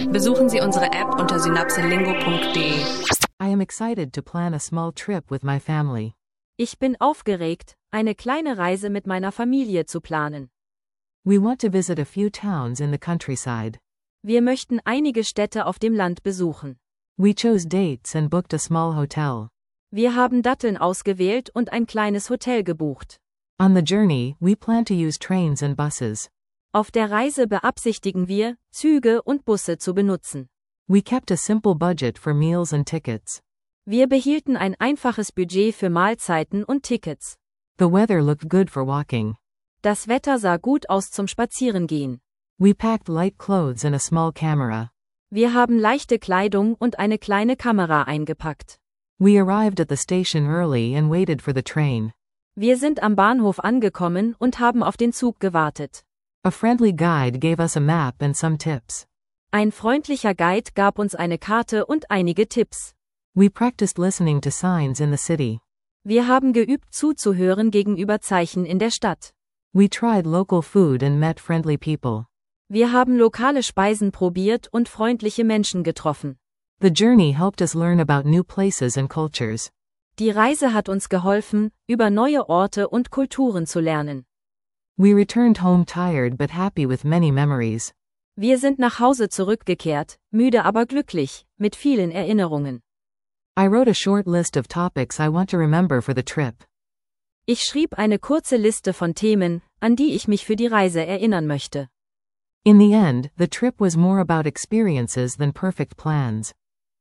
Besuchen Sie unsere App unter synapselingo.de. I am excited to plan a small trip with my family. Ich bin aufgeregt, eine kleine Reise mit meiner Familie zu planen. We want to visit a few towns in the countryside. Wir möchten einige Städte auf dem Land besuchen. We chose dates and booked a small hotel. Wir haben Datteln ausgewählt und ein kleines Hotel gebucht. On the journey, we plan to use trains and buses. Auf der Reise beabsichtigen wir, Züge und Busse zu benutzen. We kept a simple budget for meals and tickets. Wir behielten ein einfaches Budget für Mahlzeiten und Tickets. The weather looked good for walking. Das Wetter sah gut aus zum Spazierengehen. We packed light clothes and a small camera. Wir haben leichte Kleidung und eine kleine Kamera eingepackt. We arrived at the station early and waited for the train. Wir sind am Bahnhof angekommen und haben auf den Zug gewartet. A friendly guide gave us a map and some tips. Ein freundlicher Guide gab uns eine Karte und einige Tipps. We practiced listening to signs in the city. Wir haben geübt zuzuhören gegenüber Zeichen in der Stadt. We tried local food and met friendly people. Wir haben lokale Speisen probiert und freundliche Menschen getroffen. The journey helped us learn about new places and cultures. Die Reise hat uns geholfen, über neue Orte und Kulturen zu lernen. We returned home tired but happy with many memories. Wir sind nach Hause zurückgekehrt, müde aber glücklich, mit vielen Erinnerungen. I wrote a short list of topics I want to remember for the trip. Ich schrieb eine kurze Liste von Themen, an die ich mich für die Reise erinnern möchte. In the end, the trip was more about experiences than perfect plans.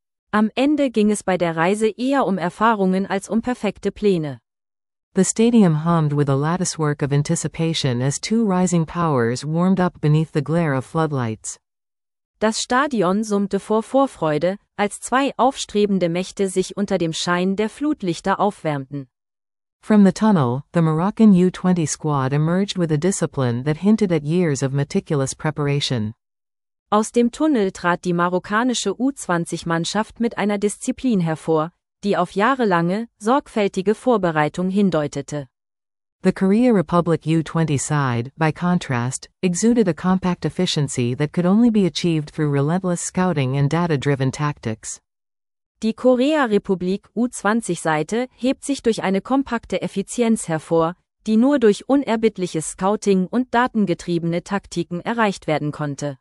Am Ende ging es bei der Reise eher um Erfahrungen als um perfekte Pläne. The stadium hummed with a latticework of anticipation as two rising powers warmed up beneath the glare of floodlights. Das Stadion summte vor Vorfreude, als zwei aufstrebende Mächte sich unter dem Schein der Flutlichter aufwärmten. From the tunnel, the Moroccan U20 squad emerged with a discipline that hinted at years of meticulous preparation. Aus dem Tunnel trat die marokkanische U20-Mannschaft mit einer Disziplin hervor, die auf jahrelange, sorgfältige Vorbereitung hindeutete. The Korea Republic U20 side, by contrast, exuded a compact efficiency that could only be achieved through relentless scouting and data-driven tactics. Die Korea-Republik U20-Seite hebt sich durch eine kompakte Effizienz hervor, die nur durch unerbittliches Scouting und datengetriebene Taktiken erreicht werden konnte.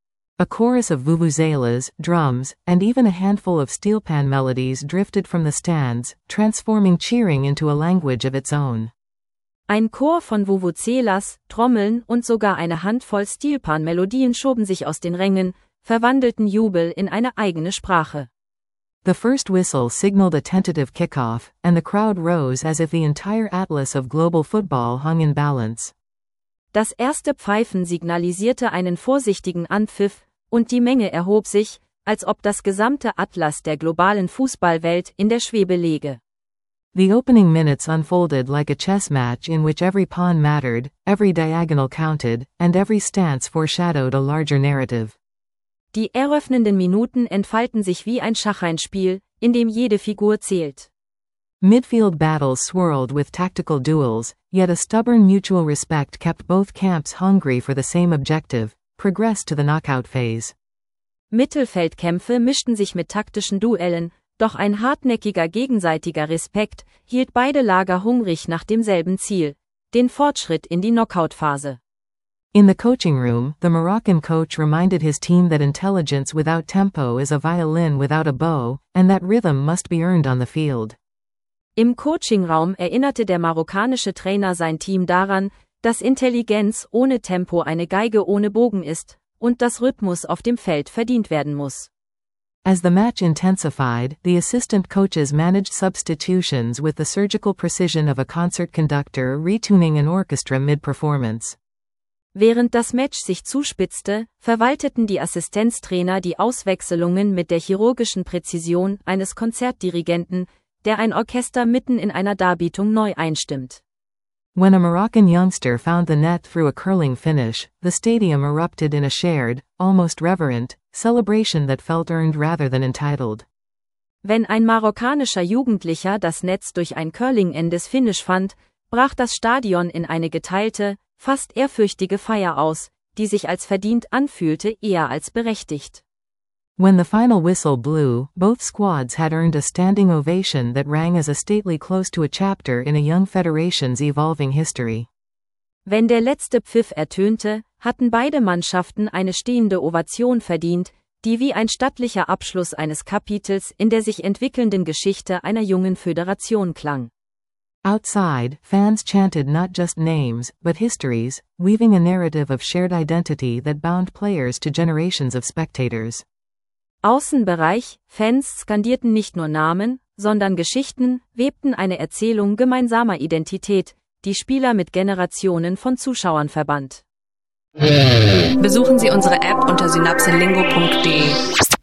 A chorus of vuvuzelas, drums, and even a handful of steelpan melodies drifted from the stands, transforming cheering into a language of its own. Ein Chor von Vuvuzelas, Trommeln und sogar eine Handvoll Steelpan-Melodien schoben sich aus den Rängen, verwandelten Jubel in eine eigene Sprache. The first whistle signaled a tentative kickoff, and the crowd rose as if the entire atlas of global football hung in balance. Das erste Pfeifen signalisierte einen vorsichtigen Anpfiff, und die Menge erhob sich, als ob das gesamte Atlas der globalen Fußballwelt in der Schwebe läge. The opening minutes unfolded like a chess match in which every pawn mattered, every diagonal counted, and every stance foreshadowed a larger narrative. Die eröffnenden Minuten entfalten sich wie ein Schacheinspiel, in dem jede Figur zählt. Midfield battles swirled with tactical duels, yet a stubborn mutual respect kept both camps hungry for the same objective: progress to the knockout phase. Mittelfeldkämpfe mischten sich mit taktischen Duellen, doch ein hartnäckiger gegenseitiger Respekt hielt beide Lager hungrig nach demselben Ziel: den Fortschritt in die Knockout-Phase. In the coaching room, the Moroccan coach reminded his team that intelligence without tempo is a violin without a bow, and that rhythm must be earned on the field. Im Coachingraum erinnerte der marokkanische Trainer sein Team daran, dass Intelligenz ohne Tempo eine Geige ohne Bogen ist, und dass Rhythmus auf dem Feld verdient werden muss. As the match intensified, the assistant coaches managed substitutions with the surgical precision of a concert conductor retuning an orchestra mid-performance. Während das Match sich zuspitzte, verwalteten die Assistenztrainer die Auswechselungen mit der chirurgischen Präzision eines Konzertdirigenten, der ein Orchester mitten in einer Darbietung neu einstimmt. When a Moroccan youngster found the net through a curling finish, the stadium erupted in a shared, almost reverent, celebration that felt earned rather than entitled. Wenn ein marokkanischer Jugendlicher das Netz durch ein Curling-Endes Finish fand, brach das Stadion in eine geteilte, fast ehrfürchtige Feier aus, die sich als verdient anfühlte eher als berechtigt. When the final whistle blew, both squads had earned a standing ovation that rang as a stately close to a chapter in a young federation's evolving history. Wenn der letzte Pfiff ertönte, hatten beide Mannschaften eine stehende Ovation verdient, die wie ein stattlicher Abschluss eines Kapitels in der sich entwickelnden Geschichte einer jungen Föderation klang. Outside, fans chanted not just names, but histories, weaving a narrative of shared identity that bound players to generations of spectators. Außenbereich, Fans skandierten nicht nur Namen, sondern Geschichten, webten eine Erzählung gemeinsamer Identität, die Spieler mit Generationen von Zuschauern verband. Besuchen Sie unsere App unter synapselingo.de.